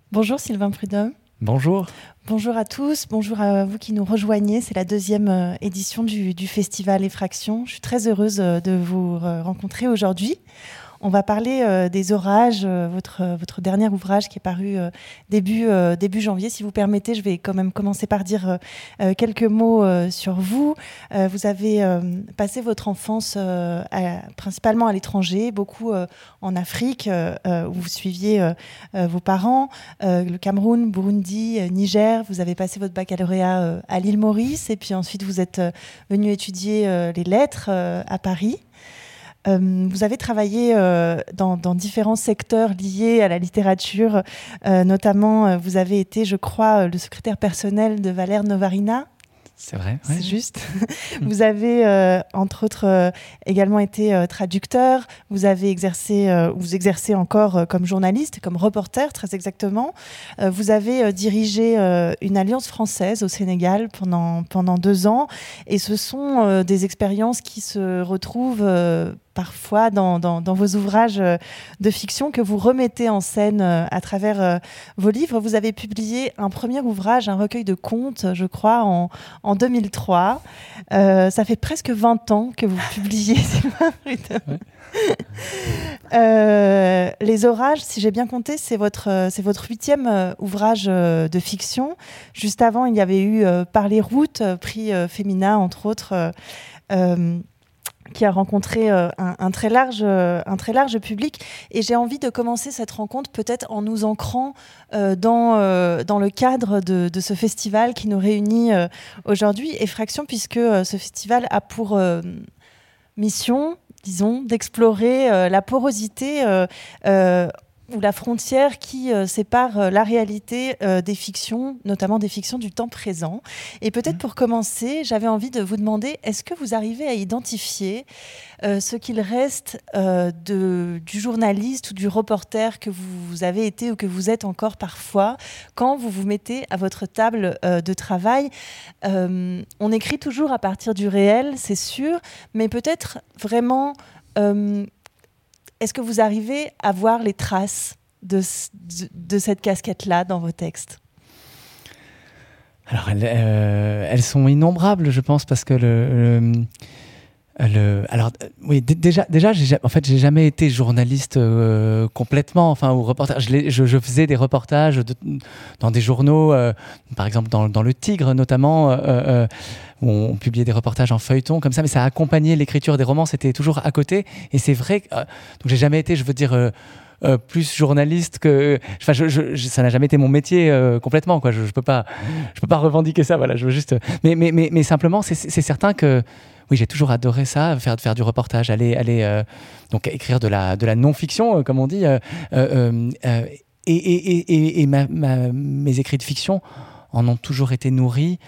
Bonjour Sylvain Prudhomme. Bonjour. Bonjour à tous, bonjour à vous qui nous rejoignez. C'est la deuxième édition du festival Effraction. Je suis très heureuse de vous rencontrer aujourd'hui. On va parler des orages, votre dernier ouvrage qui est paru début janvier. Si vous permettez, je vais quand même commencer par dire quelques mots sur vous. Vous avez passé votre enfance principalement à l'étranger, beaucoup en Afrique, où vous suiviez vos parents, le Cameroun, Burundi, Niger. Vous avez passé votre baccalauréat à l'île Maurice et puis ensuite vous êtes venu étudier les lettres à Paris. Vous avez travaillé dans différents secteurs liés à la littérature, notamment vous avez été, je crois, le secrétaire personnel de Valère Novarina. C'est vrai, c'est juste. Vous avez, entre autres, également été traducteur. Vous avez vous exercez encore comme journaliste, comme reporter, très exactement. Vous avez dirigé une alliance française au Sénégal pendant 2 ans. Et ce sont des expériences qui se retrouvent parfois dans vos ouvrages de fiction que vous remettez en scène à travers vos livres. Vous avez publié un premier ouvrage, un recueil de contes, je crois, en 2003. Ça fait presque 20 ans que vous publiez. Les orages, si j'ai bien compté, c'est votre 8e ouvrage de fiction. Juste avant, il y avait eu Par les routes, prix Femina, entre autres, qui a rencontré un très large public. Et j'ai envie de commencer cette rencontre peut-être en nous ancrant dans le cadre de ce festival qui nous réunit aujourd'hui, Effraction, puisque ce festival a pour mission, disons, d'explorer la porosité ou la frontière qui sépare la réalité des fictions, notamment des fictions du temps présent. Et peut-être pour commencer, j'avais envie de vous demander, est-ce que vous arrivez à identifier ce qu'il reste du journaliste ou du reporter que vous avez été ou que vous êtes encore parfois quand vous vous mettez à votre table de travail? On écrit toujours à partir du réel, c'est sûr, mais peut-être vraiment... est-ce que vous arrivez à voir les traces de cette casquette-là dans vos textes ? Alors, elles sont innombrables, je pense, parce que oui, déjà, j'ai jamais été journaliste complètement, enfin, ou reporter. Je faisais des reportages dans des journaux, par exemple dans Le Tigre, notamment, où on publiait des reportages en feuilleton comme ça, mais ça accompagnait l'écriture des romans, c'était toujours à côté. Et c'est vrai que donc j'ai jamais été, je veux dire, plus journaliste que, enfin, ça n'a jamais été mon métier complètement, quoi. Je peux pas revendiquer ça. Voilà, je veux juste, mais simplement, c'est certain que oui, j'ai toujours adoré ça, faire du reportage, aller donc écrire de la non-fiction, comme on dit, et mes écrits de fiction en ont toujours été nourris.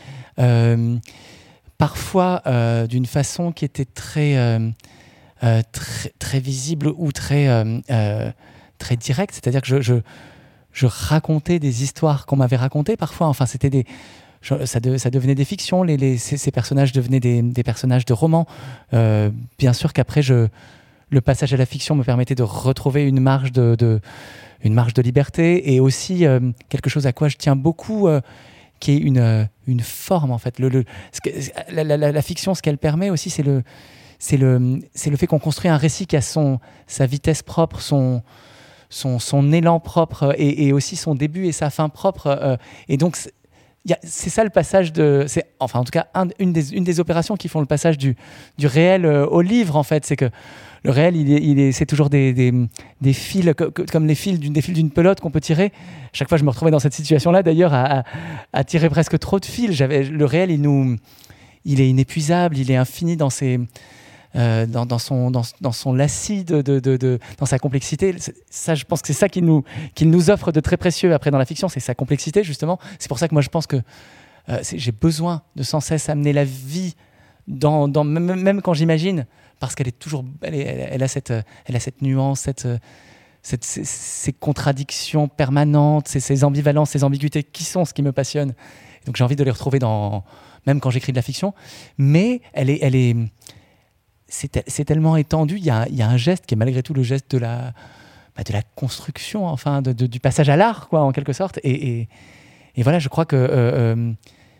Parfois d'une façon qui était très visible ou très directe, c'est-à-dire que je racontais des histoires qu'on m'avait racontées parfois, enfin c'était ça devenait des fictions, ces personnages devenaient des personnages de romans. Bien sûr qu'après le passage à la fiction me permettait de retrouver une marge de liberté et aussi quelque chose à quoi je tiens beaucoup, qui est une forme en fait. La fiction, ce qu'elle permet aussi, c'est le fait qu'on construit un récit qui a sa vitesse propre, son élan propre et aussi son début et sa fin propre. Et donc c'est ça le passage enfin en tout cas une des opérations qui font le passage du réel au livre, en fait, c'est que le réel, c'est toujours des fils, comme les fils d'une pelote qu'on peut tirer. Chaque fois, je me retrouvais dans cette situation-là, d'ailleurs, à tirer presque trop de fils. Le réel, il est inépuisable, il est infini dans son lacis, dans sa complexité. Ça, je pense que c'est ça qu'il nous offre de très précieux après dans la fiction, c'est sa complexité, justement. C'est pour ça que moi, je pense que j'ai besoin de sans cesse amener la vie même quand j'imagine, parce qu'elle est toujours, elle a cette nuance, ces contradictions permanentes, ces ambivalences, ces ambiguïtés qui sont ce qui me passionne. Donc j'ai envie de les retrouver même quand j'écris de la fiction. Mais c'est tellement étendu. Il y a un geste qui est malgré tout le geste de la construction, enfin, du passage à l'art, quoi, en quelque sorte. Et voilà, je crois que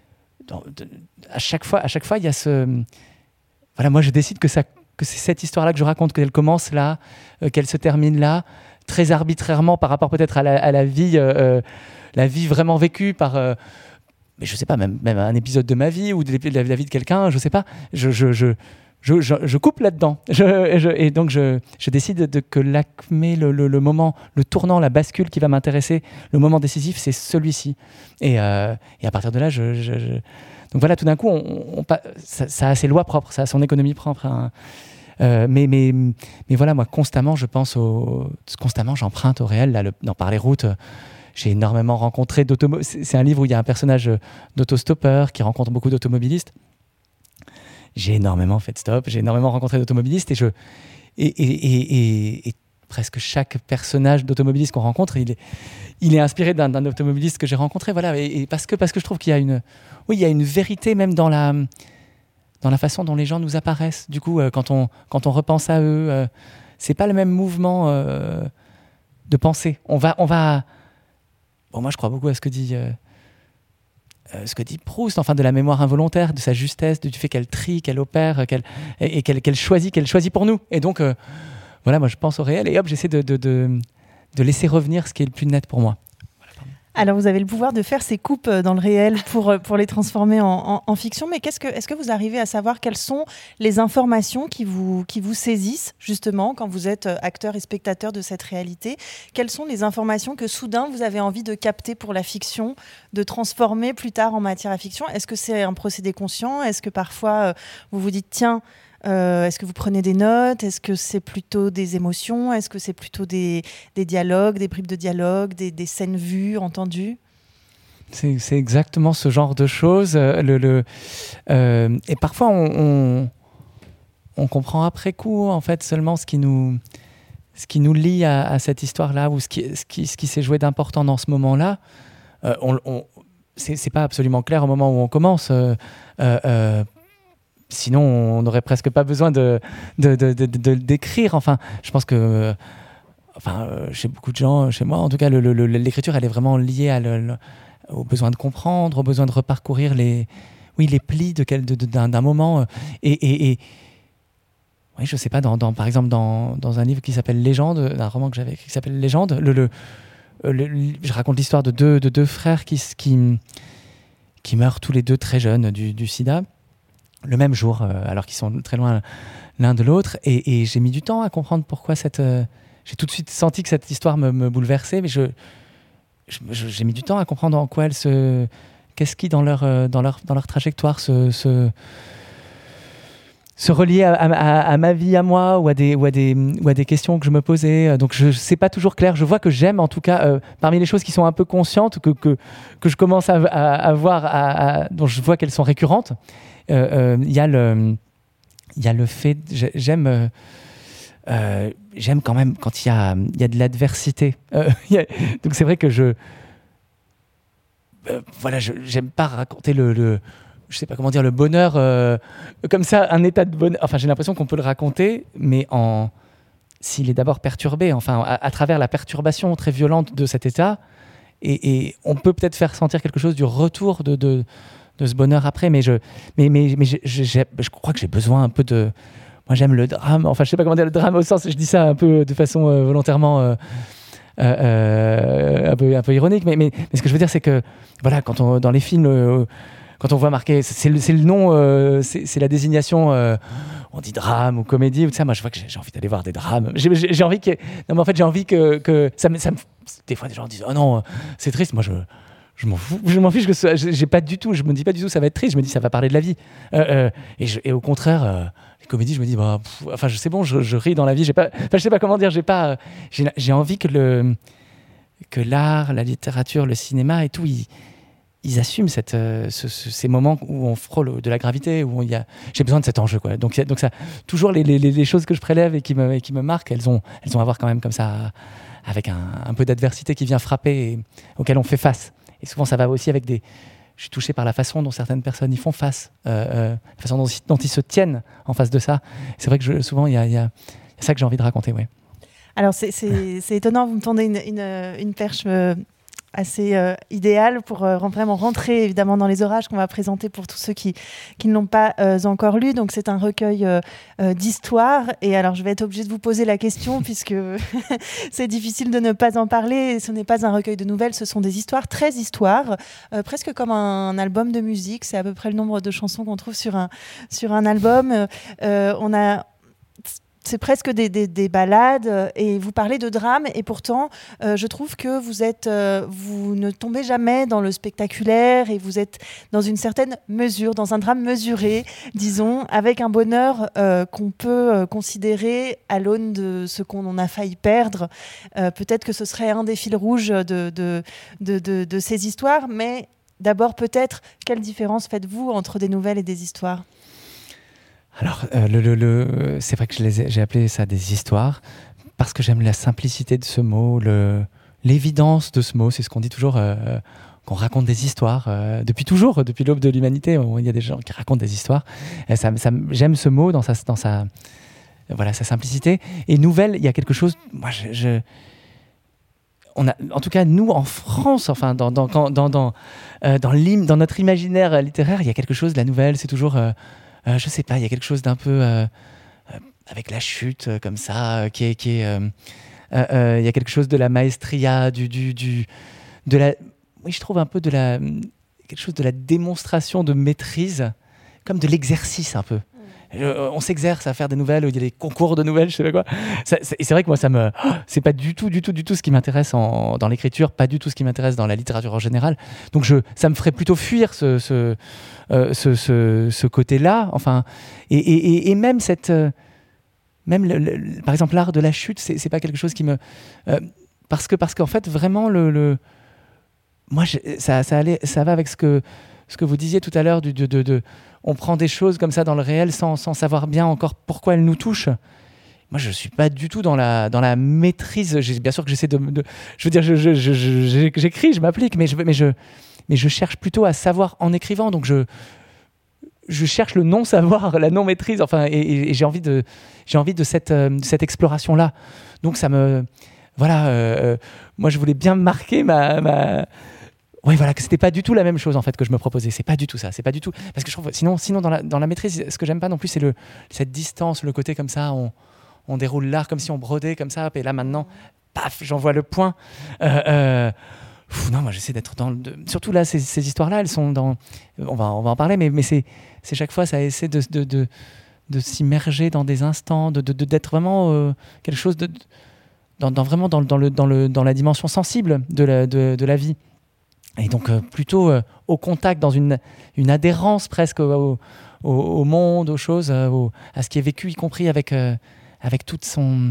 à chaque fois, il y a ce... Voilà, moi, je décide que c'est cette histoire-là que je raconte, qu'elle commence là, qu'elle se termine là, très arbitrairement par rapport peut-être à la vie vraiment vécue par... mais je sais pas, même un épisode de ma vie ou de la vie de quelqu'un, je sais pas. Je coupe là-dedans. Et donc, je décide que l'acmé, le moment, le tournant, la bascule qui va m'intéresser, le moment décisif, c'est celui-ci. Et à partir de là, donc voilà, tout d'un coup, ça a ses lois propres, ça a son économie propre. Hein. Mais voilà, moi, constamment, j'emprunte au réel. Là, par les routes, j'ai énormément rencontré c'est un livre où il y a un personnage d'autostoppeur qui rencontre beaucoup d'automobilistes. J'ai énormément fait de stop, j'ai énormément rencontré d'automobilistes et presque chaque personnage d'automobiliste qu'on rencontre, il est inspiré d'un automobiliste que j'ai rencontré. Voilà, et parce que je trouve qu'il y a il y a une vérité même dans la façon dont les gens nous apparaissent. Du coup, quand on repense à eux, c'est pas le même mouvement de pensée. On va. Bon, moi, je crois beaucoup à ce que dit Proust, enfin, de la mémoire involontaire, de sa justesse, du fait qu'elle trie, qu'elle opère, qu'elle choisit pour nous. Et donc, voilà, moi, je pense au réel et hop, j'essaie de laisser revenir ce qui est le plus net pour moi. Alors, vous avez le pouvoir de faire ces coupes dans le réel pour les transformer en fiction, mais est-ce que vous arrivez à savoir quelles sont les informations qui vous saisissent, justement, quand vous êtes acteur et spectateur de cette réalité? Quelles sont les informations que soudain vous avez envie de capter pour la fiction, de transformer plus tard en matière à fiction? Est-ce que c'est un procédé conscient? Est-ce que parfois vous vous dites, tiens, est-ce que vous prenez des notes? Est-ce que c'est plutôt des émotions? Est-ce que c'est plutôt des dialogues, des bribes de dialogue, des scènes vues, entendues? C'est exactement ce genre de choses. Et parfois, on comprend après coup, en fait, seulement ce qui nous lie à cette histoire-là ou ce qui s'est joué d'important dans ce moment-là. C'est pas absolument clair au moment où on commence. Sinon, on n'aurait presque pas besoin de le décrire. Enfin, je pense que, chez beaucoup de gens, chez moi, en tout cas, l'écriture, elle est vraiment liée au besoin de comprendre, au besoin de reparcourir les plis d'un moment. Et oui, je sais pas, par exemple, dans un livre qui s'appelle Légende, un roman que j'avais écrit qui s'appelle Légende, je raconte l'histoire de deux frères qui meurent tous les deux très jeunes du sida. Le même jour, alors qu'ils sont très loin l'un de l'autre. Et j'ai mis du temps à comprendre pourquoi j'ai tout de suite senti que cette histoire me bouleversait, mais j'ai mis du temps à comprendre en quoi qu'est-ce qui, dans leur trajectoire, se relier à ma vie, à moi, ou à des questions que je me posais. Donc, c'est pas toujours clair. Je vois que j'aime, en tout cas, parmi les choses qui sont un peu conscientes, que je commence à voir, dont je vois qu'elles sont récurrentes, il y a le fait, j'aime quand même quand il y a de l'adversité. Donc c'est vrai que j'aime pas raconter je sais pas comment dire, le bonheur comme ça, un état de bonheur. Enfin, j'ai l'impression qu'on peut le raconter, mais s'il est d'abord perturbé, enfin à travers la perturbation très violente de cet état, et on peut peut-être faire sentir quelque chose du retour de ce bonheur après, mais je crois que j'ai besoin un peu de... Moi, j'aime le drame. Enfin, je sais pas comment dire le drame au sens... Je dis ça un peu de façon volontairement un peu ironique, mais ce que je veux dire, c'est que voilà, dans les films, quand on voit marqué... C'est le nom, c'est la désignation... on dit drame ou comédie ou tout ça. Moi, je vois que j'ai envie d'aller voir des drames. J'ai envie que... Non, mais en fait, j'ai envie que ça me... Des fois, des gens disent « Oh non, c'est triste. » Moi, je m'en fiche que j'ai pas du tout, je me dis pas du tout ça va être triste, je me dis ça va parler de la vie. Et au contraire, les comédies, je me dis c'est bon, je ris dans la vie, je sais pas comment dire, j'ai envie que l'art, la littérature, le cinéma et tout, ils assument ces moments où on frôle de la gravité, où j'ai besoin de cet enjeu, quoi. Donc ça, toujours les choses que je prélève et qui me marquent, elles ont à voir quand même comme ça, avec un peu d'adversité qui vient frapper et auquel on fait face. Et souvent, ça va aussi avec je suis touché par la façon dont certaines personnes y font face, la façon dont ils se tiennent en face de ça. C'est vrai que souvent, il y a ça que j'ai envie de raconter, ouais. Alors c'est étonnant, vous me tendez une perche assez idéale pour vraiment rentrer évidemment dans les orages qu'on va présenter pour tous ceux qui ne l'ont pas encore lu. Donc c'est un recueil d'histoires, et alors je vais être obligée de vous poser la question puisque c'est difficile de ne pas en parler. Ce n'est pas un recueil de nouvelles, ce sont des histoires, 13 histoires, presque comme un album de musique. C'est à peu près le nombre de chansons qu'on trouve sur un album. C'est presque des ballades, et vous parlez de drame, et pourtant je trouve que vous ne tombez jamais dans le spectaculaire, et vous êtes dans une certaine mesure, dans un drame mesuré, disons, avec un bonheur qu'on peut considérer à l'aune de ce qu'on a failli perdre. Peut-être que ce serait un des fils rouges de ces histoires, mais d'abord peut-être, quelle différence faites-vous entre des nouvelles et des histoires ? Alors, c'est vrai que j'ai appelé ça des histoires parce que j'aime la simplicité de ce mot, l'évidence de ce mot. C'est ce qu'on dit toujours, qu'on raconte des histoires. Depuis toujours, depuis l'aube de l'humanité, il y a des gens qui racontent des histoires. Et j'aime ce mot dans sa simplicité. Et nouvelle, il y a quelque chose... Moi, on a, en tout cas, nous, en France, enfin, dans notre imaginaire littéraire, il y a quelque chose, la nouvelle, c'est toujours... je sais pas, il y a quelque chose d'un peu avec la chute comme ça, il y a quelque chose de la maestria, oui, je trouve un peu quelque chose de la démonstration de maîtrise, comme de l'exercice un peu. On s'exerce à faire des nouvelles, il y a des concours de nouvelles, je sais pas quoi. Et c'est vrai que moi, c'est pas du tout ce qui m'intéresse dans l'écriture, pas du tout ce qui m'intéresse dans la littérature en général. Donc ça me ferait plutôt fuir ce côté-là. Enfin, et même par exemple l'art de la chute, c'est pas quelque chose qui me parce qu'en fait vraiment moi ça va avec ce que vous disiez tout à l'heure on prend des choses comme ça dans le réel sans savoir bien encore pourquoi elles nous touchent. Moi, je suis pas du tout dans la maîtrise. Bien sûr que j'essaie je veux dire, j'écris, je m'applique, mais je cherche plutôt à savoir en écrivant. Donc je cherche le non-savoir, la non-maîtrise. Enfin, et j'ai envie de cette exploration-là. Donc ça me voilà. Moi, je voulais bien marquer oui, voilà, que c'était pas du tout la même chose en fait que je me proposais. C'est pas du tout ça. C'est pas du tout parce que je trouve sinon dans la maîtrise, ce que j'aime pas non plus, c'est cette distance, le côté comme ça. On déroule l'art comme si on brodait comme ça, et là maintenant, paf, j'envoie le point. Non, moi j'essaie d'être surtout là, ces histoires-là, elles sont dans. On va en parler, mais c'est chaque fois ça essaie de s'immerger dans des instants, d'être vraiment quelque chose vraiment dans la dimension sensible de la vie. Et donc plutôt au contact, dans une adhérence presque au monde, aux choses, à ce qui est vécu, y compris avec toute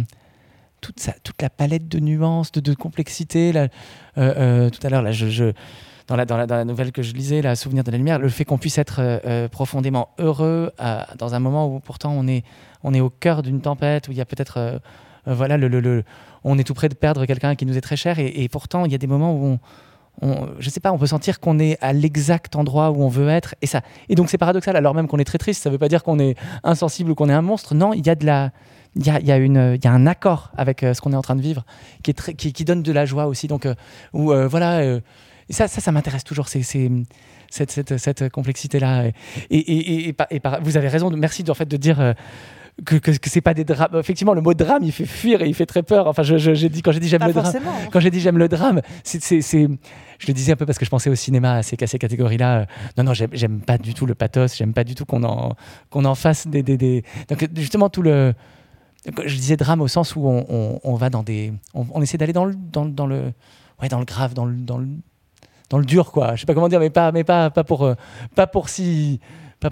la palette de nuances, de complexité. Tout à l'heure, là, dans la nouvelle que je lisais, la Souvenir de la lumière, le fait qu'on puisse être profondément heureux dans un moment où pourtant on est au cœur d'une tempête, où il y a peut-être on est tout près de perdre quelqu'un qui nous est très cher, et pourtant il y a des moments où je sais pas, on peut sentir qu'on est à l'exact endroit où on veut être, et donc c'est paradoxal, alors même qu'on est très triste, ça veut pas dire qu'on est insensible ou qu'on est un monstre. Non, il y a un accord avec ce qu'on est en train de vivre qui donne de la joie aussi. Donc et ça m'intéresse toujours, cette complexité là, et vous avez raison, merci en fait de dire que c'est pas des drames. Effectivement, le mot drame, il fait fuir et il fait très peur. Enfin, quand j'ai dit j'aime le drame, j'aime le drame, je le disais un peu parce que je pensais au cinéma à ces catégories-là. Non, j'aime pas du tout le pathos. J'aime pas du tout qu'on en fasse des. Donc justement je disais drame au sens où on va dans on essaie d'aller dans le grave, dans le dur, quoi. Je sais pas comment dire, mais pas pour si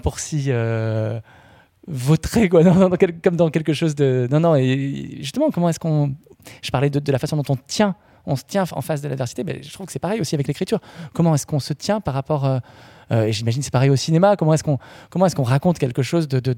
vautrer, quoi, comme dans quelque chose de... Non, et justement, comment est-ce qu'on... Je parlais de la façon dont on se tient en face de l'adversité, mais je trouve que c'est pareil aussi avec l'écriture. Comment est-ce qu'on se tient par rapport... et j'imagine que c'est pareil au cinéma. Comment est-ce qu'on raconte quelque chose qui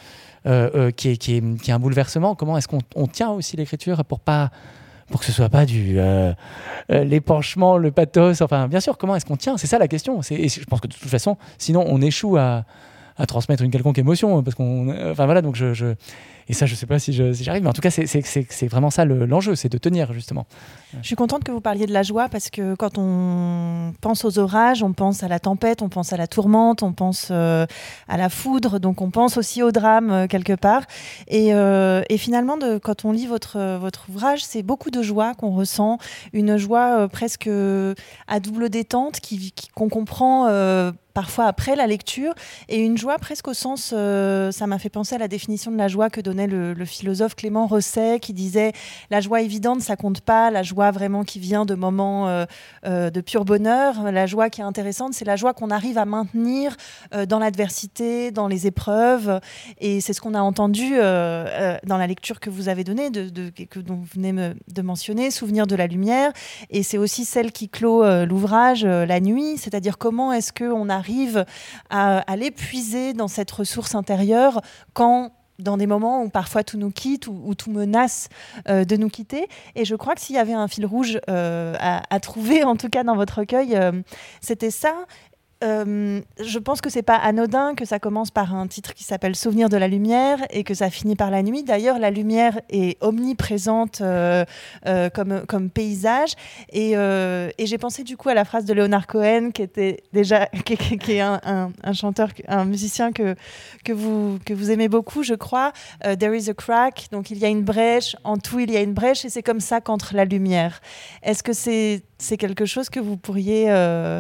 est un bouleversement? Comment est-ce qu'on tient aussi l'écriture pour que ce soit pas l'épanchement, le pathos? Enfin, bien sûr, comment est-ce qu'on tient? C'est ça la question. Et je pense que de toute façon, sinon, on échoue à transmettre une quelconque émotion, parce qu'on, enfin voilà, donc Et ça, je sais pas si j'arrive, mais en tout cas, c'est vraiment ça l'enjeu, c'est de tenir, justement. Je suis contente que vous parliez de la joie, parce que quand on pense aux orages, on pense à la tempête, on pense à la tourmente, on pense à la foudre, donc on pense aussi au drame quelque part. Et finalement, quand on lit votre ouvrage, c'est beaucoup de joie qu'on ressent, une joie presque à double détente qu'on comprend parfois après la lecture, et une joie presque au sens, ça m'a fait penser à la définition de la joie que donnait le philosophe Clément Rosset, qui disait la joie évidente, ça compte pas, la joie vraiment qui vient de moments de pur bonheur, la joie qui est intéressante, c'est la joie qu'on arrive à maintenir dans l'adversité, dans les épreuves, et c'est ce qu'on a entendu dans la lecture que vous avez donnée, dont vous venez de mentionner, Souvenir de la lumière, et c'est aussi celle qui clôt l'ouvrage, La nuit, c'est-à-dire comment est-ce qu'on arrive à l'épuiser dans cette ressource intérieure quand, dans des moments où parfois tout nous quitte ou tout menace de nous quitter. Et je crois que s'il y avait un fil rouge à trouver, en tout cas dans votre recueil, c'était ça. Je pense que c'est pas anodin que ça commence par un titre qui s'appelle Souvenir de la lumière et que ça finit par la nuit. D'ailleurs, la lumière est omniprésente comme paysage. Et j'ai pensé du coup à la phrase de Leonard Cohen, qui est un chanteur, un musicien que vous aimez beaucoup, je crois. There is a crack, donc il y a une brèche. En tout, il y a une brèche, et c'est comme ça qu'entre la lumière. Est-ce que c'est quelque chose que vous pourriez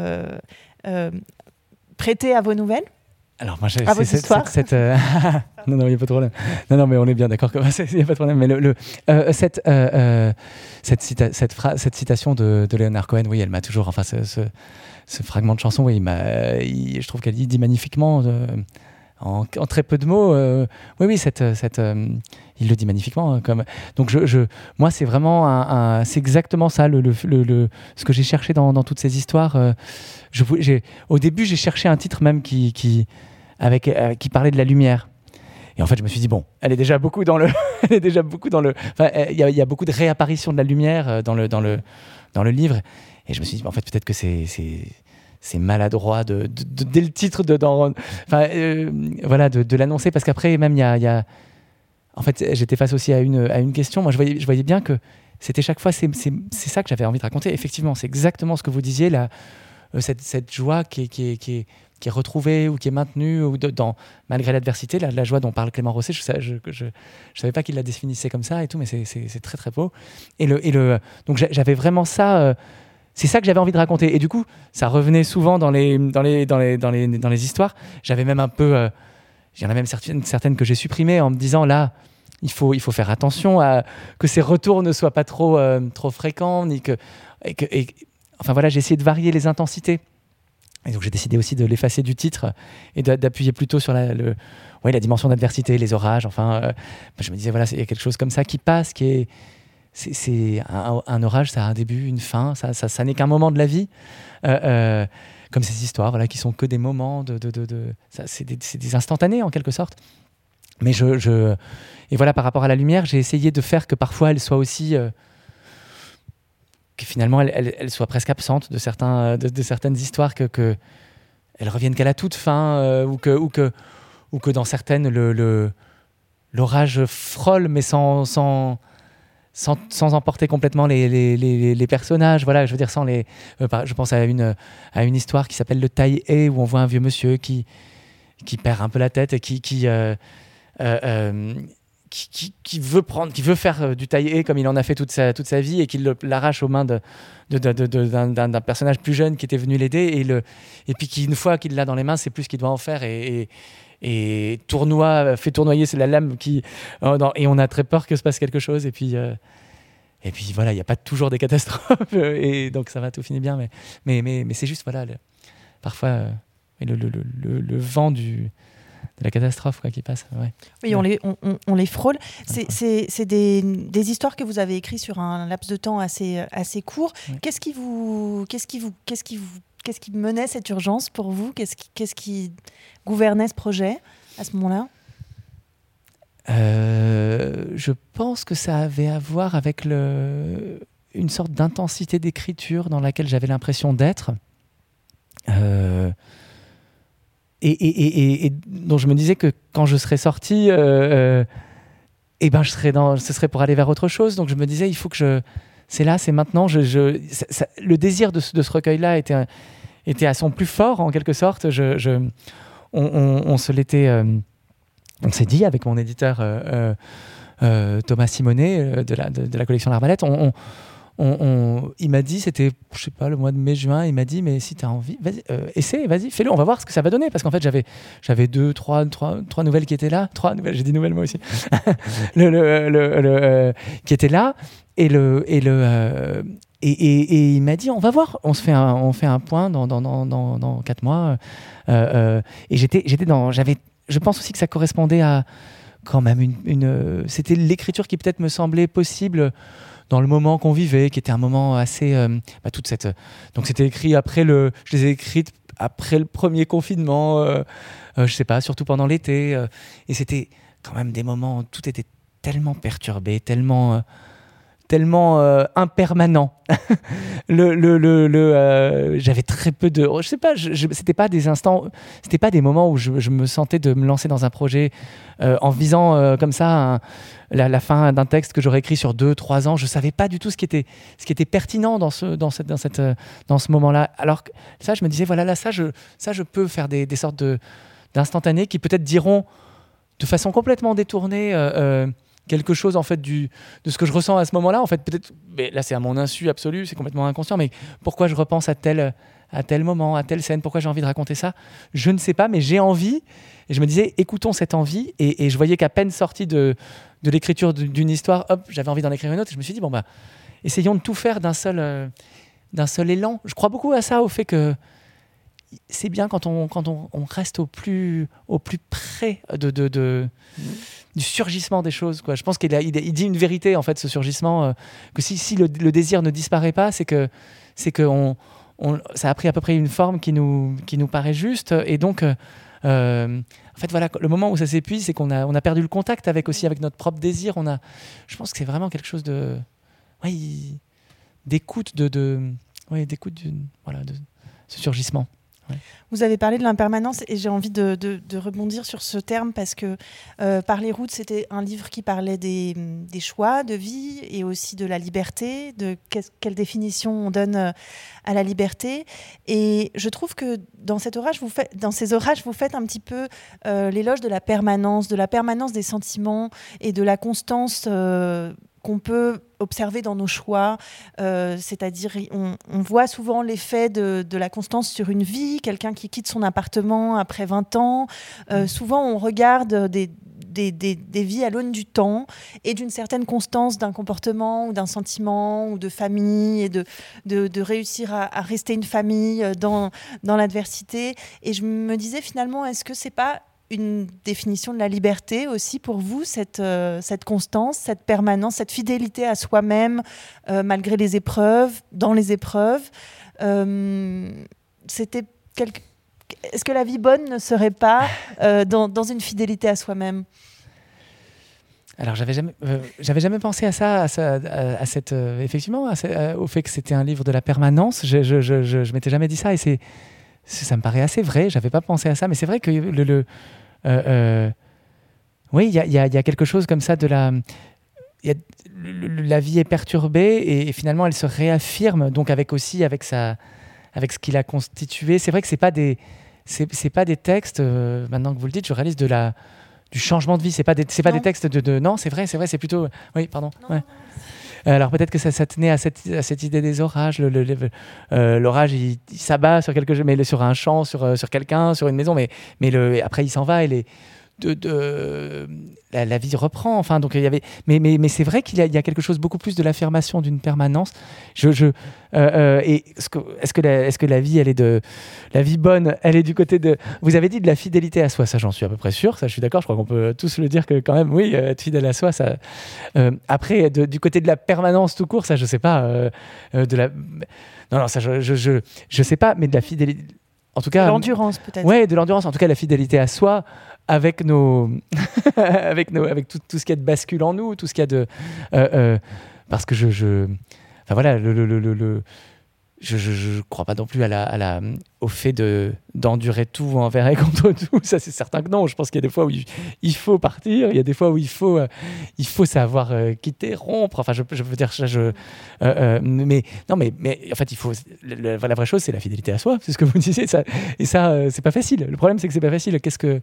prêter à vos nouvelles? Alors moi, à vos histoires. Non, il n'y a pas de problème. Non, mais on est bien d'accord. Il n'y a pas de problème. Mais cette citation de Leonard Cohen, oui, elle m'a toujours. Enfin, ce fragment de chanson, oui, je trouve qu'elle dit magnifiquement. En très peu de mots, oui, il le dit magnifiquement. Donc, moi, c'est vraiment c'est exactement ça, ce que j'ai cherché dans toutes ces histoires. Au début, j'ai cherché un titre même qui parlait de la lumière. Et en fait, je me suis dit, bon, elle est déjà beaucoup dans le. Enfin, il y a beaucoup de réapparitions de la lumière dans le livre. Et je me suis dit, en fait, peut-être que c'est maladroit dès le titre de l'annoncer, parce qu'après même il y a en fait, j'étais face aussi à une question. Moi, je voyais bien que c'était chaque fois c'est ça que j'avais envie de raconter. Effectivement, c'est exactement ce que vous disiez là, cette joie qui est retrouvée ou qui est maintenue malgré l'adversité, la joie dont parle Clément Rosset. Je savais pas qu'il la définissait comme ça et tout, mais c'est très très beau. Donc j'avais vraiment ça. C'est ça que j'avais envie de raconter. Et du coup, ça revenait souvent dans les histoires. J'avais même un peu... il y en a même certaines que j'ai supprimées en me disant, là, il faut faire attention à que ces retours ne soient pas trop fréquents. Enfin voilà, j'ai essayé de varier les intensités. Et donc j'ai décidé aussi de l'effacer du titre et d'appuyer plutôt sur la dimension d'adversité, les orages. Enfin, je me disais, voilà, il y a quelque chose comme ça qui passe, qui est... C'est un orage, ça a un début, une fin, ça n'est qu'un moment de la vie, comme ces histoires, voilà, qui sont que des moments c'est des instantanés en quelque sorte. Mais et voilà, par rapport à la lumière, j'ai essayé de faire que parfois elle soit aussi, que finalement elle soit presque absente de certaines histoires, que elles reviennent qu'à la toute fin, ou que dans certaines l'orage frôle, mais sans emporter complètement les personnages. Voilà, je veux dire, je pense à une histoire qui s'appelle Le Taille-Haie, où on voit un vieux monsieur qui perd un peu la tête et qui veut faire du taille-haie comme il en a fait toute sa vie, et qu'il l'arrache aux mains d'un personnage plus jeune qui était venu l'aider, et puis une fois qu'il l'a dans les mains, c'est plus ce qu'il doit en faire, et fait tournoyer la lame et on a très peur que se passe quelque chose, et puis voilà, il n'y a pas toujours des catastrophes et donc ça va, tout finit bien, mais c'est juste, voilà, parfois le vent de la catastrophe, quoi, qui passe. Ouais. Oui, on les frôle. C'est des histoires que vous avez écrites sur un laps de temps assez court. Ouais. Qu'est-ce qui menait cette urgence pour vous? Qu'est-ce qui gouvernait ce projet à ce moment-là? Je pense que ça avait à voir avec une sorte d'intensité d'écriture dans laquelle j'avais l'impression d'être, et dont je me disais que quand je serais sorti, et ben ce serait pour aller vers autre chose. Donc je me disais, il faut que c'est là, c'est maintenant. Le désir de ce recueil-là était à son plus fort en quelque sorte. On se l'était, on s'est dit avec mon éditeur Thomas Simonet de la collection L'Arbalète. Il m'a dit, c'était, je sais pas, le mois de mai-juin, il m'a dit, mais si tu as envie, vas-y, essaie, vas-y, fais-le, on va voir ce que ça va donner. Parce qu'en fait, j'avais trois nouvelles qui étaient là. 3 nouvelles, j'ai dit nouvelles moi aussi. Qui étaient là. Et il m'a dit, on va voir, on fait un point dans 4 mois. Et je pense aussi que ça correspondait à quand même c'était l'écriture qui peut-être me semblait possible dans le moment qu'on vivait, qui était un moment assez... donc c'était écrit je les ai écrites après le premier confinement, je sais pas, surtout pendant l'été. Et c'était quand même des moments où tout était tellement perturbé, tellement impermanent. J'avais très peu de... Je sais pas, c'était pas des instants... C'était pas des moments où je me sentais de me lancer dans un projet en visant comme ça la fin d'un texte que j'aurais écrit sur 2-3 ans. Je savais pas du tout ce qui était pertinent dans ce moment-là. Alors que ça, je me disais, voilà, là, ça, je peux faire des sortes d'instantanés qui peut-être diront de façon complètement détournée... quelque chose en fait de ce que je ressens à ce moment-là, en fait peut-être, mais là c'est à mon insu absolu, c'est complètement inconscient, mais pourquoi je repense à tel moment, à telle scène, pourquoi j'ai envie de raconter ça, je ne sais pas, mais j'ai envie, et je me disais écoutons cette envie, et je voyais qu'à peine sorti de l'écriture d'une histoire, hop, j'avais envie d'en écrire une autre, et je me suis dit essayons de tout faire d'un seul élan. Je crois beaucoup à ça, au fait que c'est bien quand on reste au plus près du surgissement des choses, quoi. Je pense qu'il dit une vérité, en fait, ce surgissement, que si le désir ne disparaît pas, c'est que ça a pris à peu près une forme qui nous paraît juste. Et donc, en fait, voilà, le moment où ça s'épuise, c'est qu'on a perdu le contact avec notre propre désir. Je pense que c'est vraiment quelque chose d'écoute, d'écoute de ce surgissement. Ouais. Vous avez parlé de l'impermanence et j'ai envie de rebondir sur ce terme parce que Par les routes, c'était un livre qui parlait des choix de vie et aussi de la liberté, de quelle définition on donne à la liberté. Et je trouve que dans ces orages, vous faites un petit peu l'éloge de la permanence des sentiments et de la constance qu'on peut observer dans nos choix, c'est-à-dire on voit souvent l'effet de la constance sur une vie, quelqu'un qui quitte son appartement après 20 ans, souvent on regarde des vies à l'aune du temps et d'une certaine constance d'un comportement ou d'un sentiment ou de famille et de réussir à rester une famille dans l'adversité. Et je me disais finalement, est-ce que c'est pas une définition de la liberté aussi pour vous, cette constance, cette permanence, cette fidélité à soi-même malgré les épreuves, dans les épreuves. Est-ce que la vie bonne ne serait pas dans une fidélité à soi-même ? Alors j'avais jamais pensé à ça, effectivement, au fait que c'était un livre de la permanence. Je m'étais jamais dit ça et ça me paraît assez vrai. J'avais pas pensé à ça, mais c'est vrai que oui, il y a quelque chose comme ça la vie est perturbée et finalement elle se réaffirme. Donc avec ce qu'il a constitué. C'est vrai que c'est pas des textes. Maintenant que vous le dites, je réalise du changement de vie. C'est pas des textes non, c'est vrai, c'est plutôt. Oui, pardon. Ouais. Alors peut-être que ça tenait à cette idée des orages. L'orage, il s'abat sur quelque chose, mais sur un champ, sur quelqu'un, sur une maison, mais après il s'en va et la vie reprend. Enfin, donc il y avait, mais c'est vrai qu'il y a quelque chose beaucoup plus de l'affirmation d'une permanence. Et est-ce que la vie, la vie bonne, elle est du côté de. Vous avez dit de la fidélité à soi, ça j'en suis à peu près sûr. Ça, je suis d'accord. Je crois qu'on peut tous le dire que quand même, oui, être fidèle à soi, ça. Après, du côté de la permanence tout court, ça, je sais pas. Non, ça, je sais pas, mais de la fidélité. En tout cas, de l'endurance peut-être. Ouais, de l'endurance. En tout cas, la fidélité à soi, avec avec tout ce qu'il y a de bascule en nous, tout ce qu'il y a de, parce que enfin voilà, je crois pas non plus au fait d'endurer tout envers et contre tout. Ça, c'est certain que non. Je pense qu'il y a des fois où il faut partir, il y a des fois où il faut savoir quitter, rompre. Enfin, je veux dire ça. Mais en fait, il faut. La vraie chose, c'est la fidélité à soi. C'est ce que vous disiez. Ça, et ça, c'est pas facile. Le problème, c'est que c'est pas facile.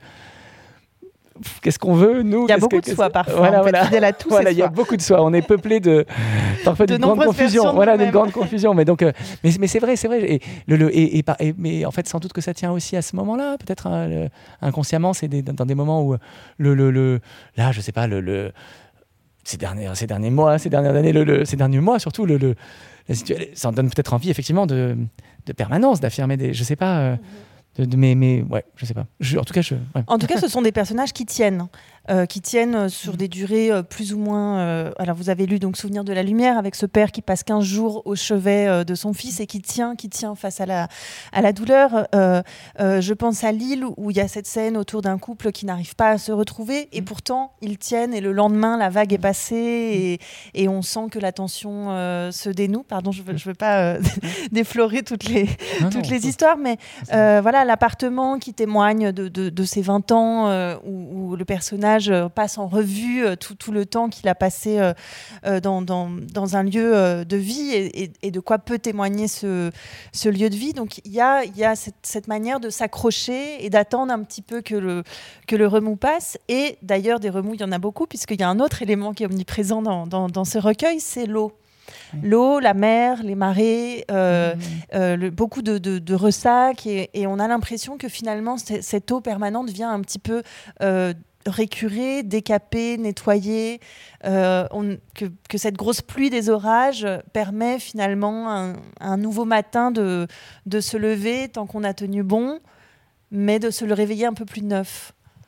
Qu'est-ce qu'on veut, nous? Il y a beaucoup de soi parfois. Voilà. Fidèle à tout, il y a beaucoup de soi. On est peuplé parfois d'une grande confusion. D'une grande confusion. Mais donc, mais c'est vrai. Mais en fait, sans doute que ça tient aussi à ce moment-là. Peut-être inconsciemment, c'est dans des moments où là, je sais pas, ces derniers mois, ces dernières années, ces derniers mois surtout, ça en donne peut-être envie effectivement de permanence, d'affirmer je sais pas. Mais ouais, je sais pas. En tout cas, En tout cas, ce sont des personnages qui tiennent sur des durées plus ou moins. Alors, vous avez lu donc Souvenir de la lumière avec ce père qui passe 15 jours au chevet de son fils et qui tient face à la douleur. Je pense à Lille où il y a cette scène autour d'un couple qui n'arrive pas à se retrouver et pourtant ils tiennent et le lendemain la vague est passée et on sent que la tension se dénoue. Pardon, je veux pas déflorer toutes les histoires, mais voilà, l'appartement qui témoigne de ses 20 ans où le personnage passe en revue tout le temps qu'il a passé dans un lieu de vie et de quoi peut témoigner ce lieu de vie. Donc il y a cette manière de s'accrocher et d'attendre un petit peu que le remous passe. Et d'ailleurs, des remous, il y en a beaucoup, puisqu'il y a un autre élément qui est omniprésent dans ce recueil, c'est l'eau. L'eau, la mer, les marées, beaucoup de ressacs et on a l'impression que finalement cette eau permanente vient un petit peu récurer, décaper, nettoyer, que cette grosse pluie des orages permet finalement un nouveau matin de se lever tant qu'on a tenu bon, mais de se le réveiller un peu plus neuf.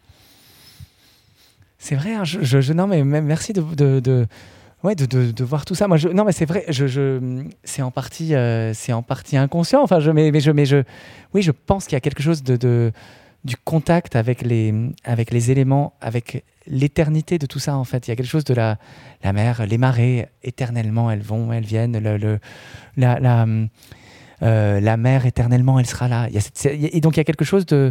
C'est vrai, hein, non mais merci de voir tout ça. Moi, non mais c'est vrai, c'est en partie inconscient. Enfin, oui, je pense qu'il y a quelque chose du contact avec les éléments, avec l'éternité de tout ça en fait. Il y a quelque chose de la mer, les marées, éternellement elles vont, elles viennent. La mer éternellement elle sera là. Et donc il y a quelque chose de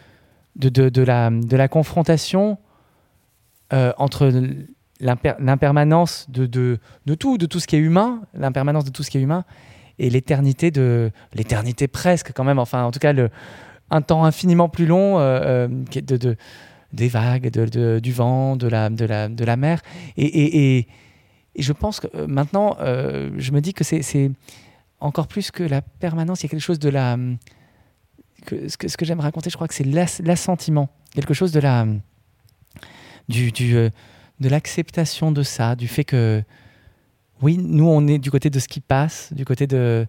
la confrontation entre l'impermanence de tout ce qui est humain, l'impermanence de tout ce qui est humain, et l'éternité presque quand même. Enfin, en tout cas, un temps infiniment plus long des vagues, du vent, de la mer. Et je pense que maintenant, je me dis que c'est encore plus que la permanence. Il y a quelque chose de ce que j'aime raconter, je crois que c'est l'assentiment, quelque chose de de l'acceptation de ça, du fait que oui, nous on est du côté de ce qui passe, du côté de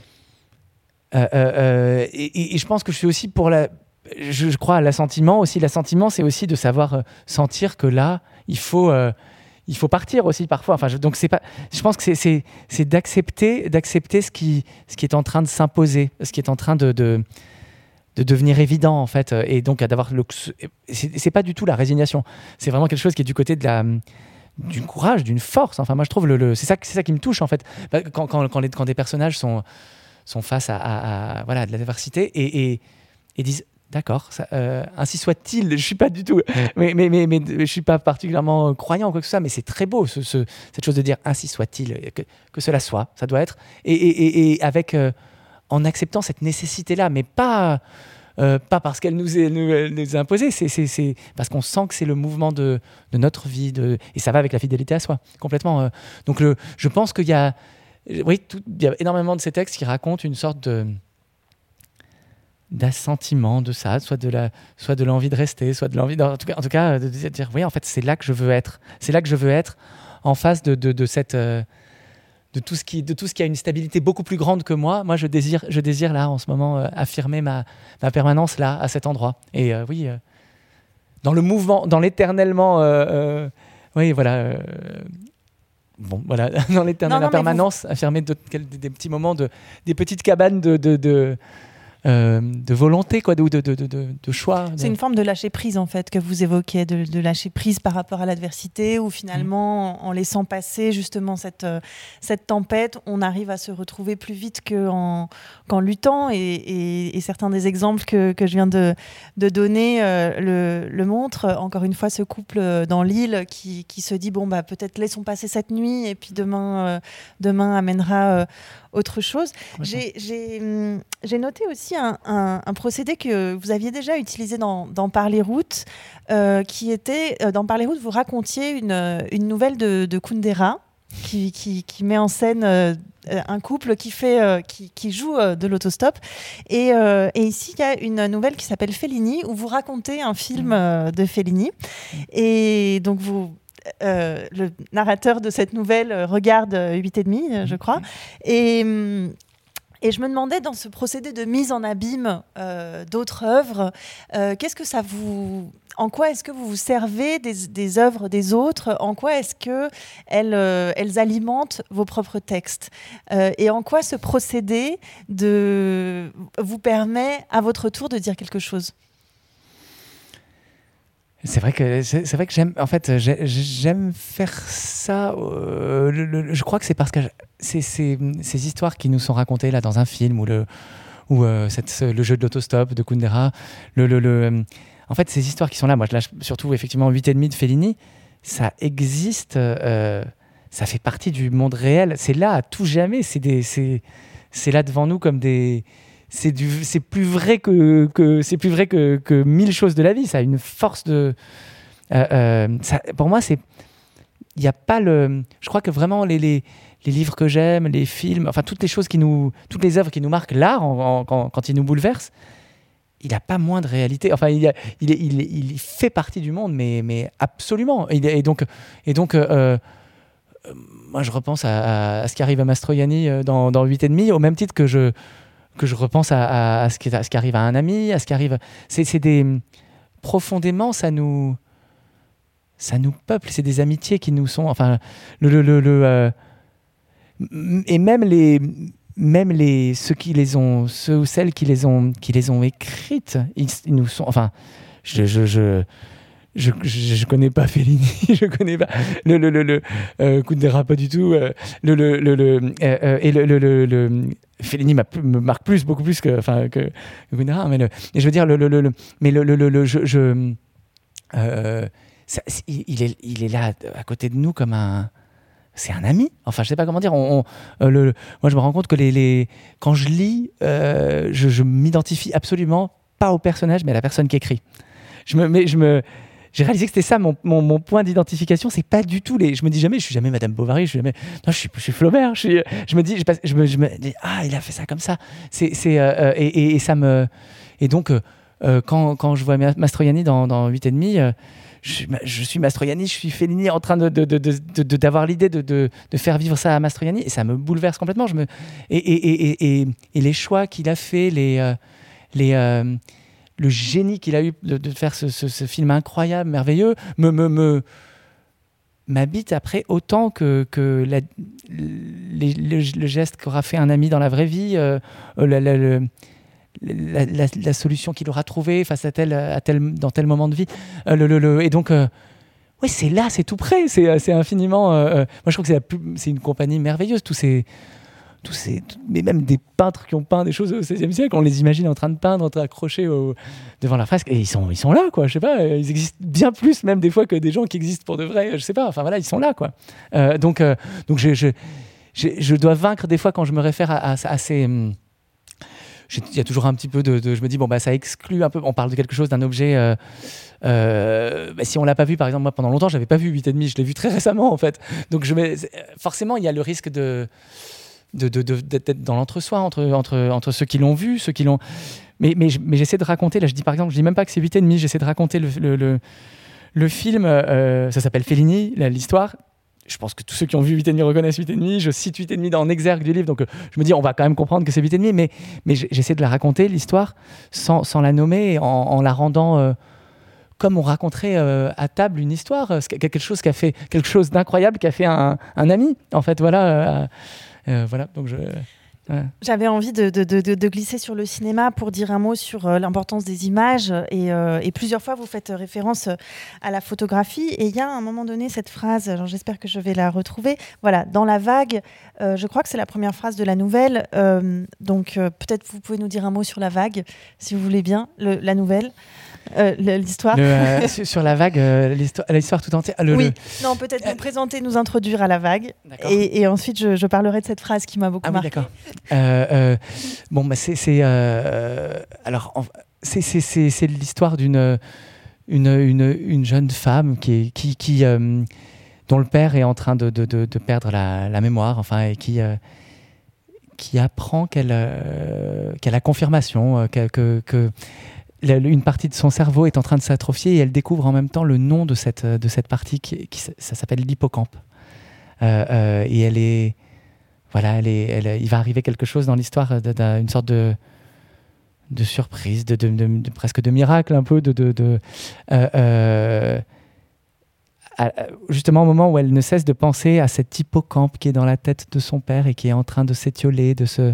et je pense que je suis aussi pour je crois à l'assentiment aussi. L'assentiment, c'est aussi de savoir sentir que là il faut partir aussi parfois. Enfin, donc c'est pas. Je pense que c'est d'accepter ce qui est en train de s'imposer, ce qui est en train de devenir évident en fait, et donc d'avoir c'est pas du tout la résignation. C'est vraiment quelque chose qui est du côté du courage, d'une force. Enfin, moi je trouve c'est ça qui me touche en fait. Quand des personnages sont face à voilà, de la diversité et disent d'accord, ainsi soit-il. Je suis pas du tout, mais je suis pas particulièrement croyant ou quoi que ce soit, mais c'est très beau cette chose de dire ainsi soit-il, que cela soit, ça doit être, et avec en acceptant cette nécessité-là, mais pas parce qu'elle nous est imposée, c'est parce qu'on sent que c'est le mouvement de notre vie, et ça va avec la fidélité à soi, complètement. Donc je pense qu'il y a énormément de ces textes qui racontent une sorte d'assentiment de ça, soit de l'envie de rester, soit de l'envie, en tout cas de dire oui, en fait c'est là que je veux être, en face de cette de tout ce qui a une stabilité beaucoup plus grande que moi. Moi je désire là en ce moment affirmer ma permanence là à cet endroit, et dans le mouvement, dans l'éternellement oui voilà bon voilà dans l'éternelle impermanence, affirmer des petits moments des petites cabanes de volonté, quoi, de choix. C'est une forme de lâcher prise, en fait, que vous évoquez, de lâcher prise par rapport à l'adversité, où finalement, en laissant passer justement cette tempête, on arrive à se retrouver plus vite qu'en luttant. Et certains des exemples que je viens de donner le montrent. Encore une fois, ce couple dans l'île qui se dit, bon, bah, peut-être laissons passer cette nuit, et puis demain amènera autre chose. J'ai noté aussi un procédé que vous aviez déjà utilisé dans Parler Route, qui était, dans Parler Route, vous racontiez une nouvelle de Kundera, qui met en scène un couple qui joue de l'autostop. Et ici, il y a une nouvelle qui s'appelle Fellini, où vous racontez un film de Fellini. Et donc, le narrateur de cette nouvelle regarde 8,5, je crois. Et je me demandais, dans ce procédé de mise en abîme d'autres œuvres, en quoi est-ce que vous vous servez des œuvres des autres? En quoi est-ce qu'elles alimentent vos propres textes? Et en quoi ce procédé vous permet, à votre tour, de dire quelque chose? C'est vrai que j'aime faire ça. Je crois que c'est parce que ces histoires qui nous sont racontées là dans un film ou le jeu de l'autostop de Kundera, en fait, ces histoires qui sont là, moi surtout effectivement 8,5 de Fellini, ça existe, ça fait partie du monde réel. C'est là à tout jamais. C'est là devant nous comme des. C'est plus vrai que 1000 choses de la vie. Ça a une force de. Pour moi, il y a pas le. Je crois que vraiment les livres que j'aime, les films, enfin toutes les œuvres qui nous marquent, l'art quand il nous bouleverse, il n'a pas moins de réalité. Enfin, il fait partie du monde, mais absolument. Et donc, moi, je repense à ce qui arrive à Mastroianni dans 8,5, au même titre que je repense à ce qui arrive à un ami, à ce qui arrive. Profondément, ça nous peuple. C'est des amitiés qui nous sont. Enfin, et même ceux ou celles qui les ont écrites, ils nous sont. Enfin, je connais pas Fellini, je connais pas Kundera, pas du tout. Fellini me marque beaucoup plus que Kundera, mais je veux dire il est là à côté de nous comme c'est un ami. Enfin, je sais pas comment dire. Moi, je me rends compte que quand je lis, je m'identifie absolument pas au personnage, mais à la personne qui écrit. J'ai réalisé que c'était ça mon point d'identification. C'est pas du tout je me dis jamais, je suis jamais Madame Bovary, je suis Flaubert. Je me dis, il a fait ça comme ça. Et ça me. Et donc, quand je vois Mastroianni dans 8,5, je suis Mastroianni, je suis Fellini en train d'avoir l'idée de faire vivre ça à Mastroianni, et ça me bouleverse complètement. Et les choix qu'il a fait, le génie qu'il a eu de faire ce film incroyable, merveilleux, m'habite après autant que le geste qu'aura fait un ami dans la vraie vie, la solution qu'il aura trouvée face dans tel moment de vie. Et donc, oui, c'est là, c'est tout près, c'est infiniment. Moi, je trouve que c'est une compagnie merveilleuse. Mais même des peintres qui ont peint des choses au XVIe siècle, on les imagine en train de peindre, accrochés devant la fresque, et ils sont là, quoi. Je sais pas, ils existent bien plus même des fois que des gens qui existent pour de vrai. Je sais pas. Enfin voilà, ils sont là, quoi. Donc je dois vaincre des fois quand je me réfère à ces. Il y a toujours un petit peu je me dis ça exclut un peu. On parle de quelque chose, d'un objet. Si on l'a pas vu, par exemple, moi pendant longtemps, j'avais pas vu 8,5. Je l'ai vu très récemment, en fait. Donc forcément, il y a le risque d'être dans l'entre-soi entre ceux qui l'ont vu, ceux qui l'ont. Mais j'essaie de raconter. Là, je dis même pas que c'est 8,5. J'essaie de raconter le film. Ça s'appelle Fellini, l'histoire. Je pense que tous ceux qui ont vu 8,5 reconnaissent 8,5. Je cite 8,5 en exergue du livre, donc je me dis on va quand même comprendre que c'est 8,5. Mais j'essaie de la raconter, l'histoire, sans la nommer, en la rendant comme on raconterait à table une histoire, quelque chose d'incroyable qu'a fait un ami. En fait, voilà. Voilà. Donc J'avais envie de glisser sur le cinéma pour dire un mot sur l'importance des images et plusieurs fois vous faites référence à la photographie et il y a à un moment donné cette phrase, alors j'espère que je vais la retrouver, voilà, dans la vague, je crois que c'est la première phrase de la nouvelle, donc peut-être vous pouvez nous dire un mot sur la vague, si vous voulez bien, la nouvelle. L'histoire sur la vague, l'histoire tout entière. Non, peut-être nous présenter, nous introduire à la vague, et ensuite je parlerai de cette phrase qui m'a beaucoup marqué. D'accord. Bon, bah c'est l'histoire d'une jeune femme dont le père est en train de perdre la mémoire, enfin, et qui apprend qu'elle a confirmation que une partie de son cerveau est en train de s'atrophier et elle découvre en même temps le nom de cette partie ça s'appelle l'hippocampe. Et elle est... Voilà, il va arriver quelque chose dans l'histoire, une sorte de surprise, presque de miracle, un peu, justement au moment où elle ne cesse de penser à cet hippocampe qui est dans la tête de son père et qui est en train de s'étioler,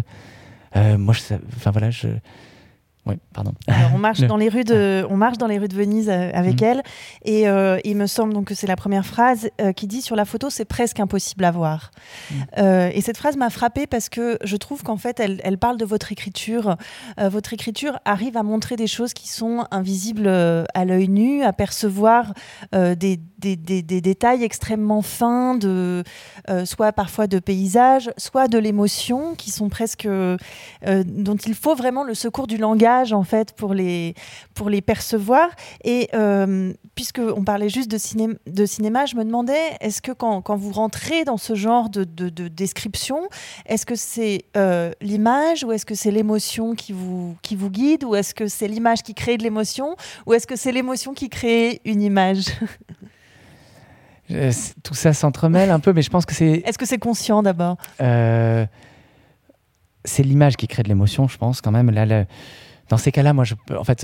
Oui, pardon. Alors, on marche dans les rues de Venise avec elle et il me semble donc que c'est la première phrase qui dit sur la photo c'est presque impossible à voir. Et cette phrase m'a frappée parce que je trouve qu'en fait elle parle de votre écriture. Votre écriture arrive à montrer des choses qui sont invisibles à l'œil nu, à percevoir des détails extrêmement fins soit parfois de paysages, soit de l'émotion qui sont presque dont il faut vraiment le secours du langage en fait pour les percevoir et puisque on parlait juste de cinéma, je me demandais est-ce que quand vous rentrez dans ce genre de description, est-ce que c'est l'image ou est-ce que c'est l'émotion qui vous guide ou est-ce que c'est l'image qui crée de l'émotion ou est-ce que c'est l'émotion qui crée une image? Tout ça s'entremêle un peu, mais je pense que c'est... Est-ce que c'est conscient d'abord? C'est l'image qui crée de l'émotion, je pense quand même. Dans ces cas-là, moi, je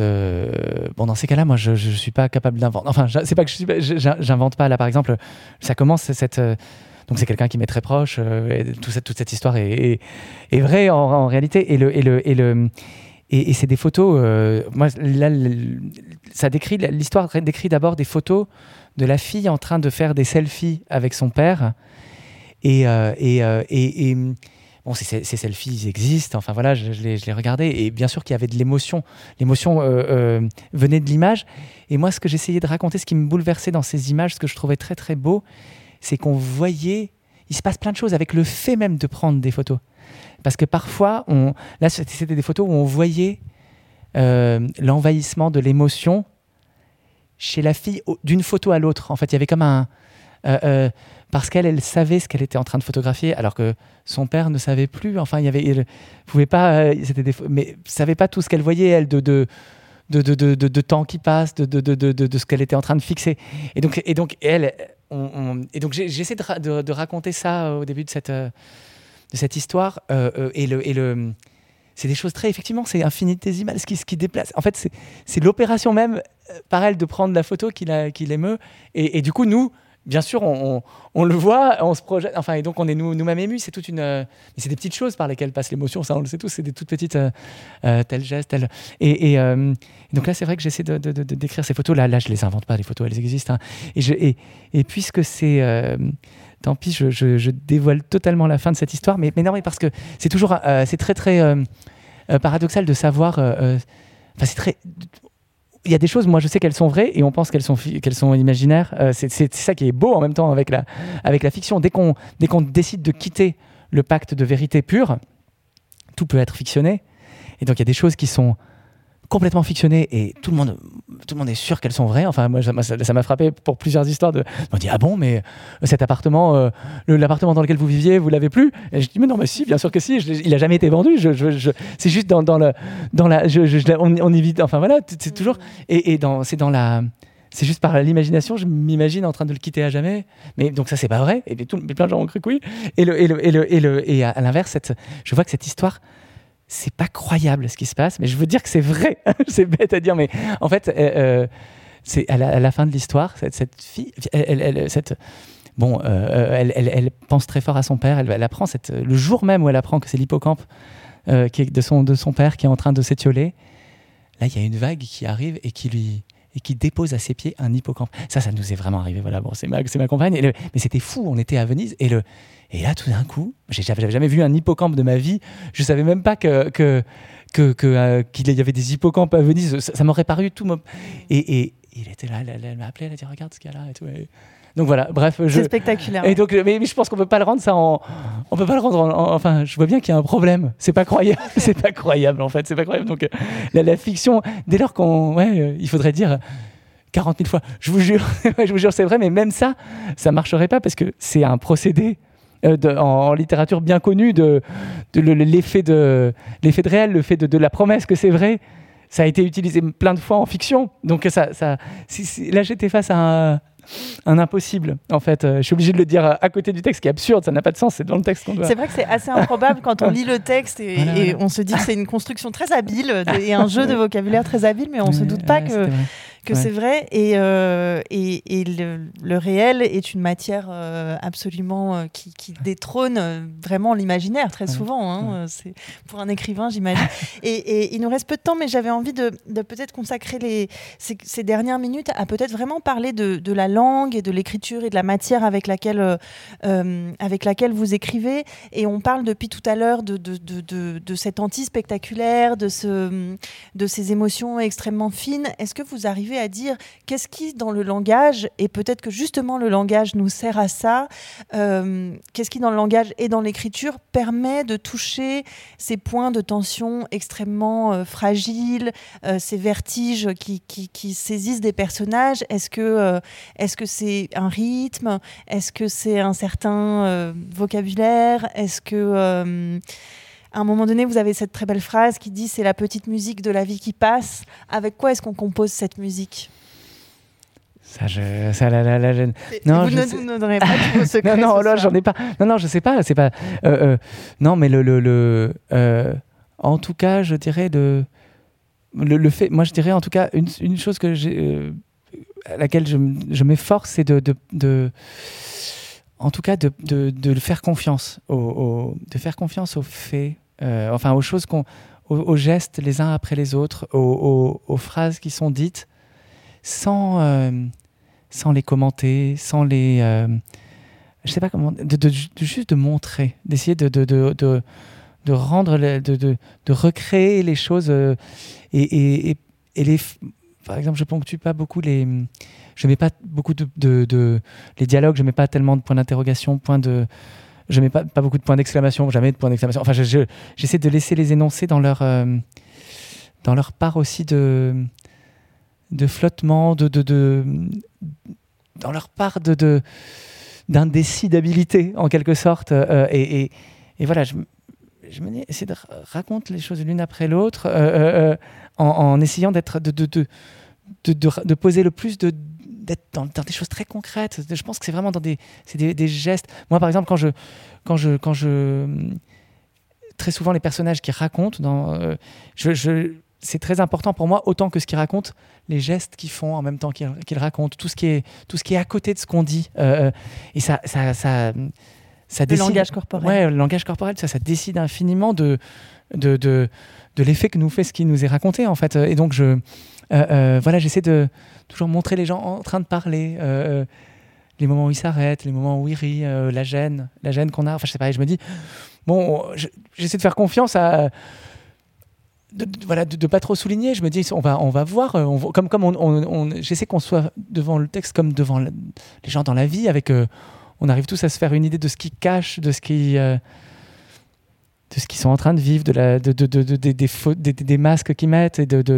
suis pas capable d'inventer. Enfin, c'est pas que j'invente pas. Là, par exemple, ça commence donc c'est quelqu'un qui m'est très proche. Et toute cette histoire est vraie en réalité. Et c'est des photos. Moi, là, l'histoire décrit d'abord des photos de la fille en train de faire des selfies avec son père. Bon, ces selfies existent, enfin voilà, je les regardais et bien sûr qu'il y avait de l'émotion. L'émotion venait de l'image. Et moi, ce que j'essayais de raconter, ce qui me bouleversait dans ces images, ce que je trouvais très très beau, c'est qu'on voyait, il se passe plein de choses avec le fait même de prendre des photos. Parce que parfois, là c'était des photos où on voyait l'envahissement de l'émotion chez la fille d'une photo à l'autre. En fait, il y avait comme parce qu'elle savait ce qu'elle était en train de photographier, alors que son père ne savait plus. Enfin, il pouvait pas, mais savait pas tout ce qu'elle voyait, elle, de temps qui passe, de ce qu'elle était en train de fixer. Et donc j'essaie de raconter ça au début de cette histoire. C'est des choses très, effectivement, c'est infinitésimal ce qui déplace. En fait, c'est l'opération même par elle de prendre la photo qui l'émeut. Et du coup, nous, bien sûr, on le voit, on se projette, enfin, et donc on est nous-mêmes émus. C'est mais c'est des petites choses par lesquelles passe l'émotion, ça on le sait tous, c'est des toutes petites tel geste, tel. Et donc là, c'est vrai que j'essaie de décrire ces photos. Là, je les invente pas, les photos, elles existent. Hein. Et puisque c'est, tant pis, je dévoile totalement la fin de cette histoire, mais non, mais parce que c'est toujours, c'est très très paradoxal de savoir. Enfin, c'est très. Il y a des choses, moi je sais qu'elles sont vraies et on pense qu'elles sont imaginaires. C'est ça qui est beau en même temps avec la fiction. Dès qu'on décide de quitter le pacte de vérité pure, tout peut être fictionné. Et donc il y a des choses qui sont complètement fictionnées et tout le monde est sûr qu'elles sont vraies. Enfin, moi, ça m'a frappé pour plusieurs histoires on dit, ah bon, mais cet appartement, l'appartement dans lequel vous viviez, vous l'avez plus? Et je dis, mais non, mais si, bien sûr que si, il a jamais été vendu. C'est juste on évite, enfin voilà, c'est toujours, c'est juste par l'imagination, je m'imagine en train de le quitter à jamais. Mais donc ça, c'est pas vrai. Et plein de gens ont cru que oui. Et à l'inverse, je vois que cette histoire, c'est pas croyable ce qui se passe, mais je veux dire que c'est vrai. C'est bête à dire, mais en fait, c'est à la fin de l'histoire, cette fille, bon, elle pense très fort à son père. Elle apprend le jour même où elle apprend que c'est l'hippocampe qui est de son père qui est en train de s'étioler. Là, il y a une vague qui arrive et qui dépose à ses pieds un hippocampe. Ça nous est vraiment arrivé. Voilà, bon, c'est ma compagne. Mais c'était fou. On était à Venise et là, tout d'un coup, j'avais jamais vu un hippocampe de ma vie. Je savais même pas qu'il y avait des hippocampes à Venise. Ça m'aurait paru tout. Et il était là. Elle m'a appelé. Elle a dit regarde ce qu'il y a là et tout. Donc voilà, bref. C'est spectaculaire. Et donc, mais je pense qu'on peut pas le rendre ça on peut pas le rendre enfin, je vois bien qu'il y a un problème. C'est pas croyable. C'est pas croyable en fait. C'est pas croyable. Donc la fiction, dès lors il faudrait dire 40 000 fois. Je vous jure, c'est vrai. Mais même ça marcherait pas parce que c'est un procédé en littérature bien connu de l'effet de réel, le fait de la promesse que c'est vrai. Ça a été utilisé plein de fois en fiction. Donc là, j'étais face à un impossible, en fait. Je suis obligé de le dire à côté du texte, qui est absurde, ça n'a pas de sens, c'est dans le texte qu'on doit... C'est vrai que c'est assez improbable quand on lit le texte et on se dit que c'est une construction très habile et un jeu de vocabulaire très habile, mais on ne se doute pas que c'est vrai. Et le réel est une matière absolument qui détrône vraiment l'imaginaire, très souvent. Hein. C'est pour un écrivain, j'imagine. Et il nous reste peu de temps, mais j'avais envie de peut-être consacrer ces dernières minutes à peut-être vraiment parler de la langue et de l'écriture et de la matière avec laquelle vous écrivez. Et on parle depuis tout à l'heure de cet anti-spectaculaire, de ces émotions extrêmement fines. Est-ce que vous arrivez à dire qu'est-ce qui, dans le langage, et peut-être que justement le langage nous sert à ça, qu'est-ce qui, dans le langage et dans l'écriture, permet de toucher ces points de tension extrêmement fragiles, ces vertiges qui saisissent des personnages? Est-ce que c'est un rythme? Est-ce que c'est un certain vocabulaire? Est-ce que... à un moment donné, vous avez cette très belle phrase qui dit « c'est la petite musique de la vie qui passe ». Avec quoi est-ce qu'on compose cette musique ? Non, vous ne donnerez pas tous vos secrets. Non, j'en ai pas. Non, je sais pas. C'est pas. Non, mais en tout cas, je dirais le fait. Moi, je dirais en tout cas une chose que à laquelle je m'efforce, c'est en tout cas de faire confiance de faire confiance aux faits, enfin aux choses aux gestes les uns après les autres, aux phrases qui sont dites sans les commenter, sans les je sais pas comment, juste de montrer, d'essayer de rendre de recréer les choses et les. Par exemple, je ponctue pas beaucoup je mets pas beaucoup les dialogues, je mets pas tellement de points d'interrogation, je mets pas beaucoup de points d'exclamation, jamais de points d'exclamation. Enfin, j'essaie de laisser les énoncés dans leur part aussi de flottement, dans leur part d'indécidabilité en quelque sorte. Et voilà, je me dis, essayer de raconter les choses l'une après l'autre en essayant d'être de poser le plus d'être dans des choses très concrètes. Je pense que c'est vraiment dans des gestes. Moi, par exemple, quand je très souvent les personnages qui racontent, c'est très important pour moi, autant que ce qu'ils racontent, les gestes qu'ils font en même temps qu'ils racontent, tout ce qui est à côté de ce qu'on dit. Et ça décide, langage corporel. Ouais, le langage corporel, ça décide infiniment de l'effet que nous fait ce qui nous est raconté, en fait. Et donc, voilà, j'essaie de toujours montrer les gens en train de parler, les moments où ils s'arrêtent, les moments où ils rient, la gêne qu'on a. Enfin, je sais pas, et je me dis, bon, j'essaie de faire confiance à... de pas trop souligner. Je me dis, on va voir, j'essaie qu'on soit devant le texte comme devant les gens dans la vie, avec... on arrive tous à se faire une idée de ce qu'ils cachent, de ce qu'ils sont en train de vivre, des masques qu'ils mettent et de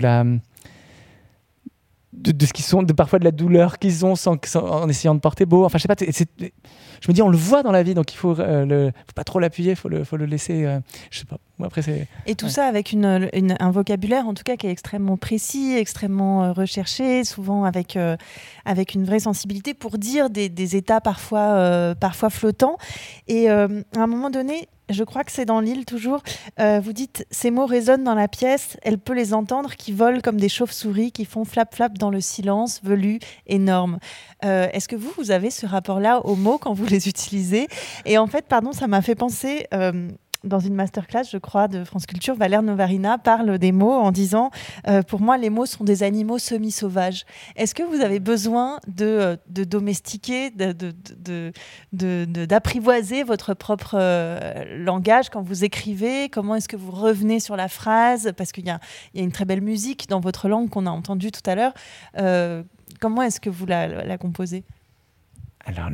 ce qu'ils sont, parfois de la douleur qu'ils ont en essayant de porter beau. Enfin, je sais pas. Je me dis, on le voit dans la vie, donc il faut pas trop l'appuyer, faut le laisser. Je sais pas. Bon, après, et tout ça avec un vocabulaire en tout cas qui est extrêmement précis, extrêmement recherché, souvent avec une vraie sensibilité pour dire des états parfois flottants. Et à un moment donné, je crois que c'est dans L'île toujours, vous dites « Ces mots résonnent dans la pièce, elle peut les entendre, qui volent comme des chauves-souris, qui font flap-flap dans le silence, velu, énorme. » Est-ce que vous avez ce rapport-là aux mots quand vous les utilisez ? Et en fait, ça m'a fait penser... dans une masterclass, je crois, de France Culture, Valère Novarina parle des mots en disant pour moi, les mots sont des animaux semi-sauvages. Est-ce que vous avez besoin de domestiquer, d'apprivoiser votre propre langage quand vous écrivez ? Comment est-ce que vous revenez sur la phrase ? Parce qu'il y a une très belle musique dans votre langue qu'on a entendue tout à l'heure. Comment est-ce que vous la composez ? Alors,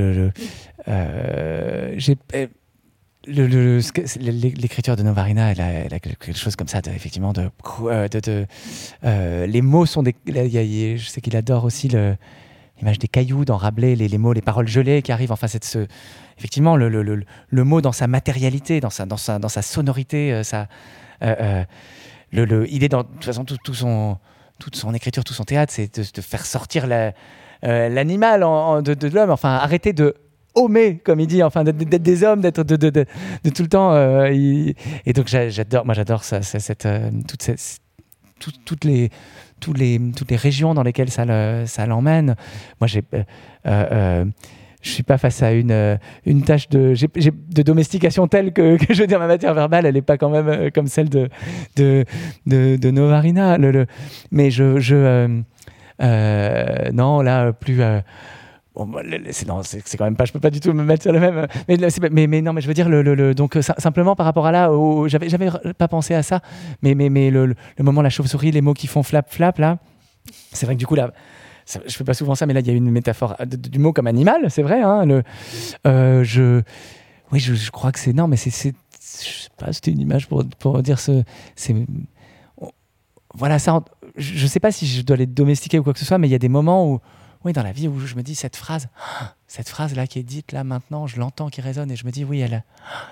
l'écriture de Novarina, elle a quelque chose comme ça, effectivement, les mots sont des... je sais qu'il adore aussi l'image des cailloux dans Rabelais, les mots, les paroles gelées qui arrivent. Enfin, effectivement, le mot dans sa matérialité, dans sa sonorité, il est dans, de toute façon, toute son écriture, tout son théâtre, c'est de faire sortir l'animal de l'homme. Enfin, arrêter de homer, comme il dit, enfin d'être des hommes, d'être de tout le temps. Et donc j'adore ça, toutes les régions dans lesquelles ça l'emmène. Moi, je suis pas face à une tâche de domestication telle que je veux dire, ma matière verbale, elle est pas quand même comme celle de Novarina. Mais non, là, plus... Bon, c'est quand même pas, je peux pas du tout me mettre sur le même, mais non, mais je veux dire donc simplement par rapport à là, j'avais pas pensé à ça, mais le moment la chauve-souris, les mots qui font flap flap là, c'est vrai que du coup là, je fais pas souvent ça, mais là il y a une métaphore du mot comme animal, c'est vrai, hein, je crois que c'est non, mais je sais pas, c'était une image pour dire voilà ça, je sais pas si je dois les domestiquer ou quoi que ce soit, mais il y a des moments où oui, dans la vie où je me dis cette phrase là qui est dite là maintenant, je l'entends qui résonne et je me dis oui, elle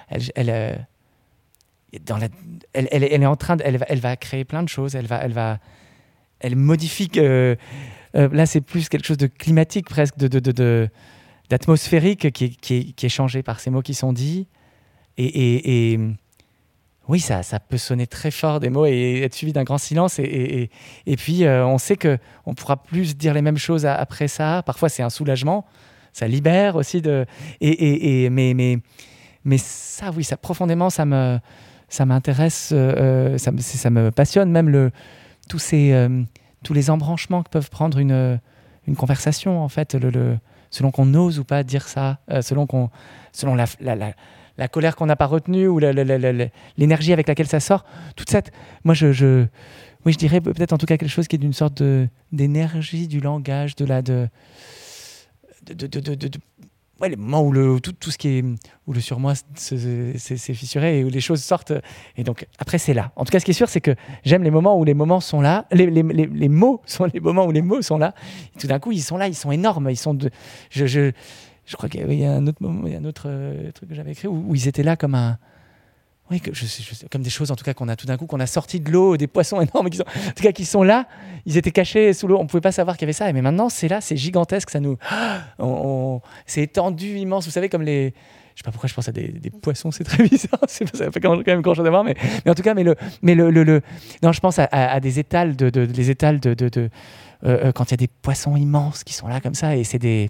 est en train elle va créer plein de choses, elle modifie là c'est plus quelque chose de climatique presque d'atmosphérique qui est changé par ces mots qui sont dits et oui, ça peut sonner très fort des mots et être suivi d'un grand silence. Et puis, on sait qu'on ne pourra plus dire les mêmes choses après ça. Parfois, c'est un soulagement. Ça libère aussi. Mais ça, oui, ça profondément, ça m'intéresse. Ça me passionne. Même tous les embranchements que peuvent prendre une conversation, en fait. Selon qu'on ose ou pas dire ça. Selon la colère qu'on n'a pas retenue ou l'énergie avec laquelle ça sort, toute cette... Moi, je dirais peut-être en tout cas quelque chose qui est d'une sorte d'énergie du langage, les moments où tout ce qui est... où le surmoi s'est fissuré et où les choses sortent. Et donc, après, c'est là. En tout cas, ce qui est sûr, c'est que j'aime les moments où les moments sont là. Les mots sont les moments où les mots sont là. Et tout d'un coup, ils sont là, ils sont énormes. Ils sont je crois qu'il y a un autre moment, il y a un autre truc que j'avais écrit où ils étaient là comme comme des choses en tout cas qu'on a tout d'un coup qu'on a sorti de l'eau, des poissons énormes qui sont là, ils étaient cachés sous l'eau, on pouvait pas savoir qu'il y avait ça, mais maintenant c'est là, c'est gigantesque, ça nous, c'est étendu, immense, vous savez comme je sais pas pourquoi je pense à des poissons, c'est très bizarre, ça fait quand même grand chose à voir, mais en tout cas, non, je pense à des étals les étals quand il y a des poissons immenses qui sont là comme ça et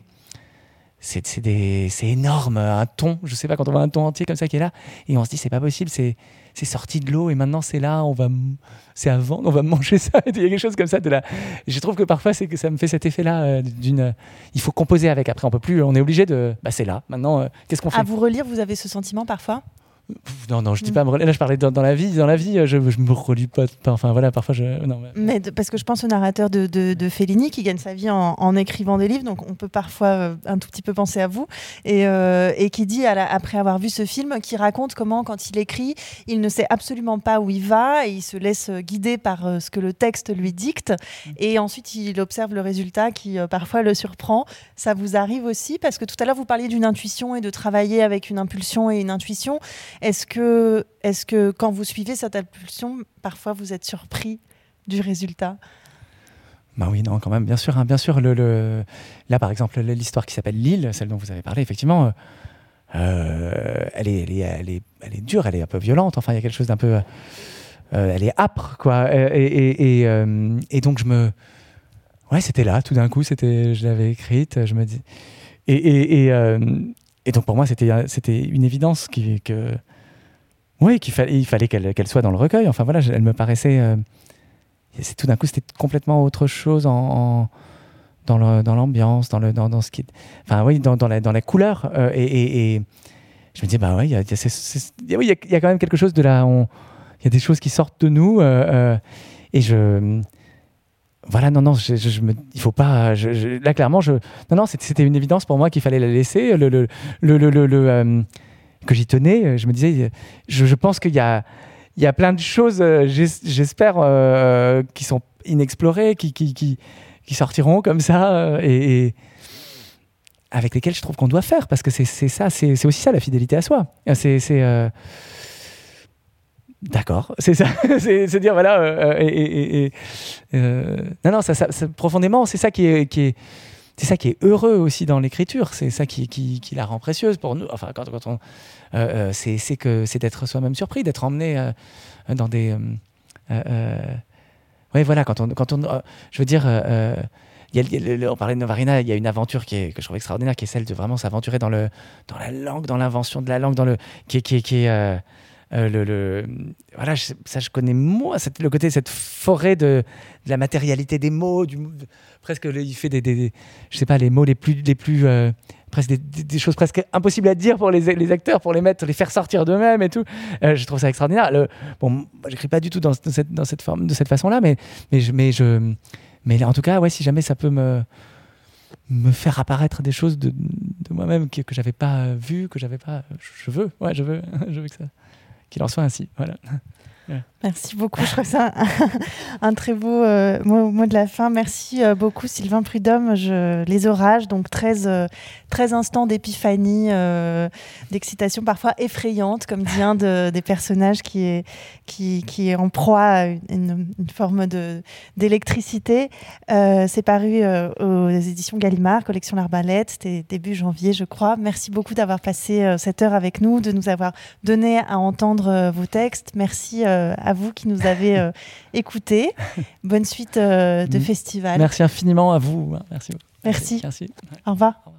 c'est énorme, un thon, je sais pas, quand on voit un thon entier comme ça qui est là et on se dit c'est pas possible, c'est sorti de l'eau et maintenant c'est là, c'est à vendre, on va manger ça, il y a quelque chose comme ça je trouve que parfois c'est que ça me fait cet effet là il faut composer avec, après on peut plus, on est obligé c'est là, maintenant qu'est-ce qu'on fait? À vous relire, vous avez ce sentiment parfois? Non, je dis pas. Là, je parlais dans la vie. Dans la vie, je me relis pas. Enfin voilà, parfois Mais parce que je pense au narrateur de Fellini qui gagne sa vie en écrivant des livres, donc on peut parfois un tout petit peu penser à vous et qui dit après avoir vu ce film, qui raconte comment quand il écrit, il ne sait absolument pas où il va et il se laisse guider par ce que le texte lui dicte et ensuite il observe le résultat qui parfois le surprend. Ça vous arrive aussi parce que tout à l'heure vous parliez d'une intuition et de travailler avec une impulsion et une intuition. Est-ce que quand vous suivez cette impulsion, parfois vous êtes surpris du résultat ? Bah oui, non, quand même, bien sûr. Hein, bien sûr, là, par exemple, l'histoire qui s'appelle L'île, celle dont vous avez parlé, effectivement, elle est dure, elle est un peu violente. Enfin, il y a quelque chose d'un peu... elle est âpre, quoi. Et donc, ouais, c'était là, tout d'un coup, je l'avais écrite, je me dis... Et donc, pour moi, c'était une évidence qu'il fallait qu'elle soit dans le recueil. Enfin, voilà, elle me paraissait... tout d'un coup, c'était complètement autre chose dans l'ambiance, dans ce qui... Enfin, oui, dans la couleur. Et je me disais, bah ouais, il y a quand même quelque chose de là... Il y a des choses qui sortent de nous. Et voilà, non, il faut pas... là, clairement, non, c'était une évidence pour moi qu'il fallait la laisser. Que j'y tenais. Je me disais, je pense qu'il y a plein de choses, j'espère, qui sont inexplorées, qui sortiront comme ça, et avec lesquelles je trouve qu'on doit faire, parce que c'est aussi ça, la fidélité à soi. D'accord, c'est ça, c'est dire, voilà, non, ça, profondément, c'est ça qui est c'est ça qui est heureux aussi dans l'écriture, c'est ça qui la rend précieuse pour nous. Enfin, quand on c'est d'être soi-même surpris, d'être emmené dans des ouais, voilà, quand on je veux dire, on parlait de Novarina, il y a une aventure que je trouve extraordinaire, qui est celle de vraiment s'aventurer dans la langue, dans l'invention de la langue, qui est voilà, ça je connais moi, le côté, cette forêt de la matérialité des mots, presque il fait je sais pas, les mots les plus presque des choses presque impossibles à dire pour les acteurs, pour les faire sortir d'eux-mêmes et tout. Je trouve ça extraordinaire. Bon, j'écris pas du tout dans cette forme, de cette façon-là, mais en tout cas, ouais, si jamais ça peut me faire apparaître des choses de moi-même que j'avais pas vues, que j'avais pas, je veux que ça, qu'il en soit ainsi. Voilà. Merci beaucoup. Je trouve ça un très beau mot de la fin. Merci beaucoup, Sylvain Prudhomme. Les orages, donc 13 instants d'épiphanie, d'excitation parfois effrayante, comme dit un des personnages qui est en proie à une forme d'électricité. C'est paru aux éditions Gallimard, collection L'Arbalète. C'était début janvier, je crois. Merci beaucoup d'avoir passé cette heure avec nous, de nous avoir donné à entendre vos textes. Merci à vous qui nous avez écoutés. Bonne suite de festival. Merci infiniment à vous. Merci. Merci. Au revoir.